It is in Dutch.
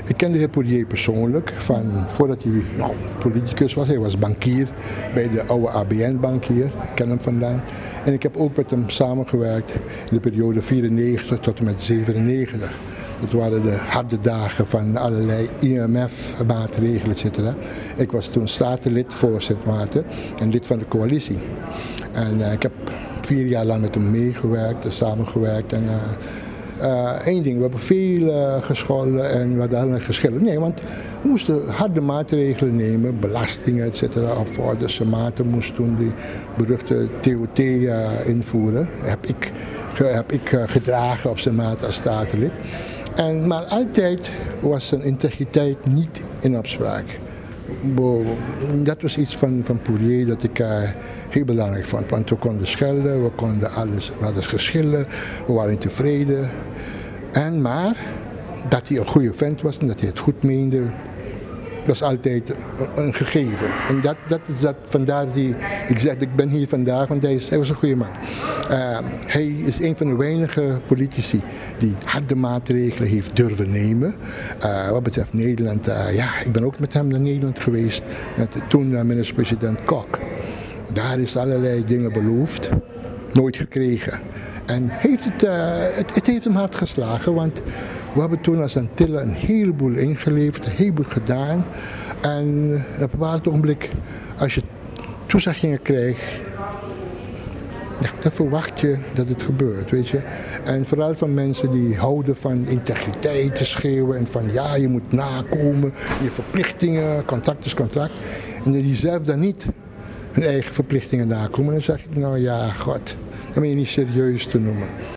Ik ken de heer Poirier persoonlijk, voordat hij politicus was. Hij was bankier bij de oude ABN-bank hier. Ik ken hem vandaan. En ik heb ook met hem samengewerkt in de periode 94 tot en met 97. Dat waren de harde dagen van allerlei IMF-maatregelen, etc. Ik was toen statenlid, voorzitter en lid van de coalitie. En ik heb 4 jaar lang met hem meegewerkt, samengewerkt. En één ding, we hebben veel gescholden en we hadden allerlei geschillen. Nee, want we moesten harde maatregelen nemen, belastingen, etc. opvorderen. Maarten moest toen die beruchte TOT invoeren. Heb ik gedragen op zijn maat als statenlid. Maar altijd was zijn integriteit niet in opspraak. Dat was iets van Poirier dat ik heel belangrijk vond. Want we konden schelden, we hadden geschillen, we waren tevreden. Maar dat hij een goede vent was en dat hij het goed meende, was altijd een gegeven. En vandaar dat ik zeg, ik ben hier vandaag, want hij was een goede man. Hij is een van de weinige politici die harde maatregelen heeft durven nemen. Wat betreft Nederland, ik ben ook met hem naar Nederland geweest, met toen minister-president Kok. Daar is allerlei dingen beloofd, nooit gekregen. En het heeft hem hard geslagen, want we hebben toen als Antillen een heleboel ingeleverd, een heleboel gedaan. En op een bepaald ogenblik, als je toezeggingen krijgt, dan verwacht je dat het gebeurt, weet je. En vooral van mensen die houden van integriteit te schreeuwen en van je moet nakomen, je verplichtingen, contract is contract. En die zelf dan niet hun eigen verplichtingen nakomen, dan zeg ik God, dat ben je niet serieus te noemen.